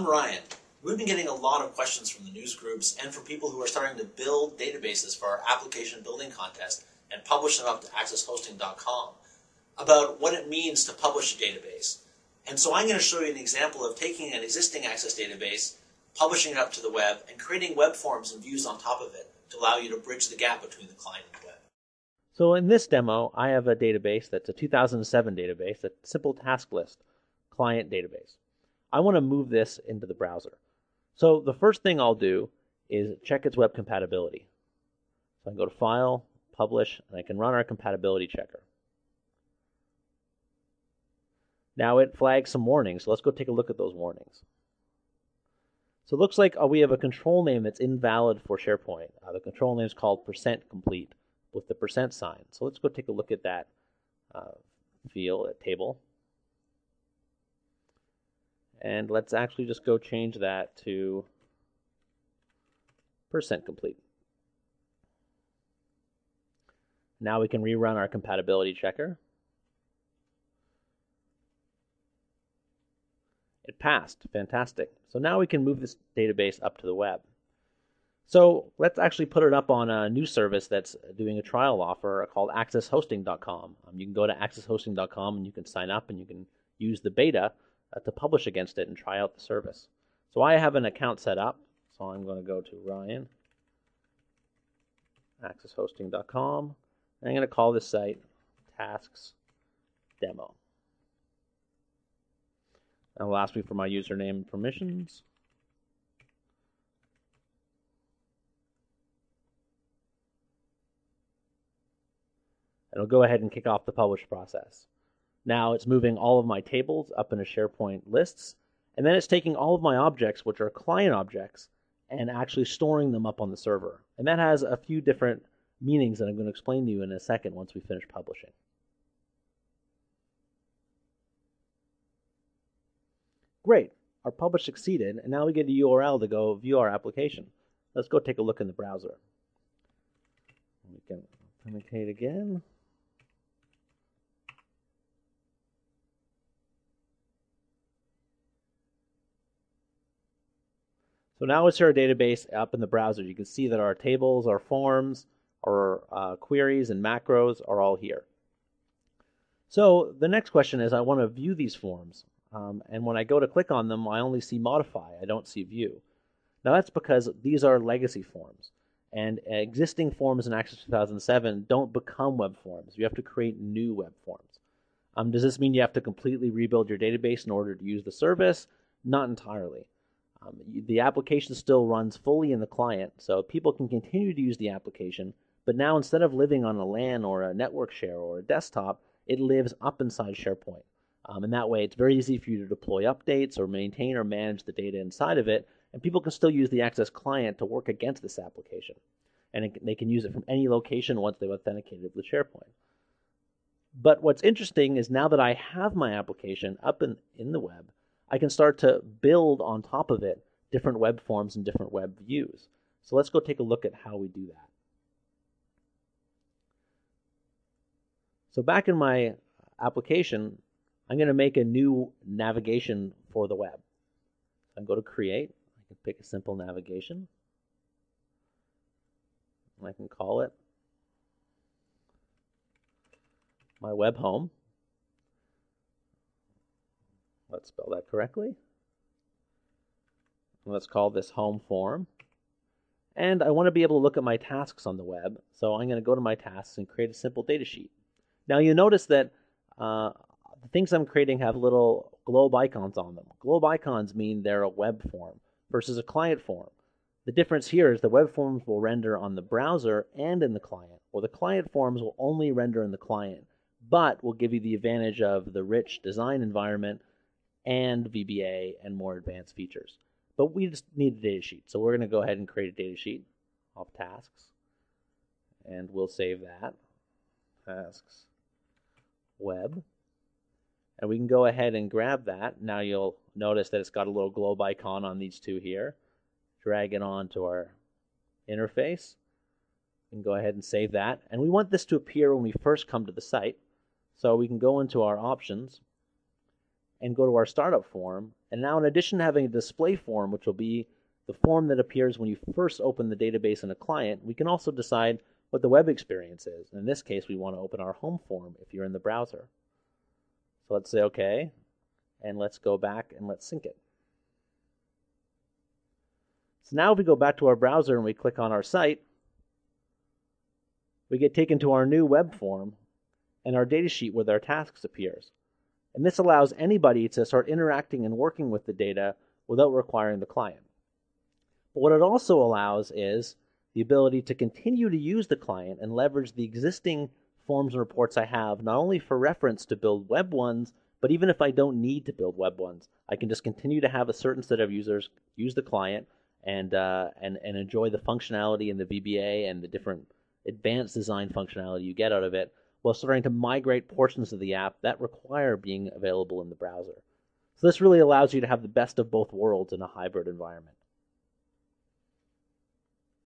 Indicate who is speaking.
Speaker 1: I'm Ryan. We've been getting a lot of questions from the news groups and from people who are starting to build databases for our application building contest and publish them up to accesshosting.com about what it means to publish a database. And so I'm going to show you an example of taking an existing Access database, publishing it up to the web, and creating web forms and views on top of it to allow you to bridge the gap between the client and the web.
Speaker 2: So in this demo, I have a database that's a 2007 database, a simple task list client database. I want to move this into the browser. So the first thing I'll do is check its web compatibility. So I can go to File, Publish, and I can run our compatibility checker. Now it flags some warnings, so let's go take a look at those warnings. So it looks like we have a control name that's invalid for SharePoint. The control name is called %complete with the % sign. So let's go take a look at that table. And let's actually just go change that to %complete. Now we can rerun our compatibility checker. It passed. Fantastic. So now we can move this database up to the web. So let's actually put it up on a new service that's doing a trial offer called accesshosting.com. You can go to accesshosting.com and you can sign up and you can use the beta to publish against it and try out the service. So I have an account set up, so I'm going to go to Ryan, accesshosting.com, and I'm going to call this site Tasks Demo. And it'll ask me for my username and permissions. It'll go ahead and kick off the publish process. Now it's moving all of my tables up into SharePoint lists, and then it's taking all of my objects, which are client objects, and actually storing them up on the server. And that has a few different meanings that I'm going to explain to you in a second once we finish publishing. Great, our publish succeeded, and now we get a URL to go view our application. Let's go take a look in the browser. We can authenticate again. So now it's our database up in the browser. You can see that our tables, our forms, our queries and macros are all here. So the next question is I want to view these forms. And when I go to click on them, I only see modify. I don't see view. Now that's because these are legacy forms. And existing forms in Access 2007 don't become web forms. You have to create new web forms. Does this mean you have to completely rebuild your database in order to use the service? Not entirely. The application still runs fully in the client, so people can continue to use the application, but now instead of living on a LAN or a network share or a desktop, it lives up inside SharePoint. And that way it's very easy for you to deploy updates or maintain or manage the data inside of it, and people can still use the Access client to work against this application. And they can use it from any location once they've authenticated with SharePoint. But what's interesting is now that I have my application up in the web, I can start to build on top of it different web forms and different web views. So let's go take a look at how we do that. So back in my application, I'm going to make a new navigation for the web. So I can go to Create. I can pick a simple navigation. And I can call it my web home. Let's spell that correctly. Let's call this home form. And I want to be able to look at my tasks on the web, so I'm going to go to my tasks and create a simple data sheet. Now you notice that the things I'm creating have little globe icons on them. Globe icons mean they're a web form versus a client form. The difference here is the web forms will render on the browser and in the client, or the client forms will only render in the client, but will give you the advantage of the rich design environment and VBA and more advanced features. But we just need a data sheet. So we're going to go ahead and create a data sheet of tasks. And we'll save that. Tasks web. And we can go ahead and grab that. Now you'll notice that it's got a little globe icon on these two here. Drag it onto our interface. We can go ahead and save that. And we want this to appear when we first come to the site. So we can go into our options and go to our startup form And now in addition to having a display form, which will be the form that appears when you first open the database in a client, we can also decide what the web experience is. In this case, we want to open our home form if you're in the browser. So let's say OK, and let's go back and let's sync it. So now if we go back to our browser and we click on our site, we get taken to our new web form, and our datasheet with our tasks appears. And this allows anybody to start interacting and working with the data without requiring the client. But what it also allows is the ability to continue to use the client and leverage the existing forms and reports I have, not only for reference to build web ones, but even if I don't need to build web ones, I can just continue to have a certain set of users use the client and enjoy the functionality and the VBA and the different advanced design functionality you get out of it, while starting to migrate portions of the app that require being available in the browser. So this really allows you to have the best of both worlds in a hybrid environment.